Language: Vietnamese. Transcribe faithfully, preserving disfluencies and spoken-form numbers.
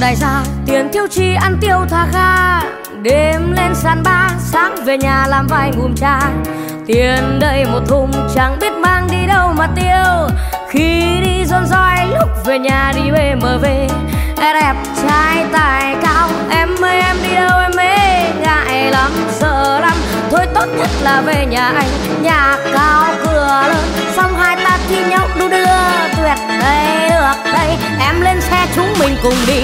đại gia, tiền thiếu chi ăn tiêu tha ga. Đêm lên sàn ba, sáng về nhà làm vài ngụm trà. Tiền đây một thùng chẳng biết mang đi đâu mà tiêu. Khi đi dọn dõi lúc về nhà đi bê em vê. Đẹp trai tài cao, em ơi em đi đâu em mê. Ngại lắm sợ lắm, thôi tốt nhất là về nhà anh. Nhà cao cửa lớn, xong hai ta thi nhau đu đưa. Tuyệt đây được đây, em lên xe chúng mình cùng đi.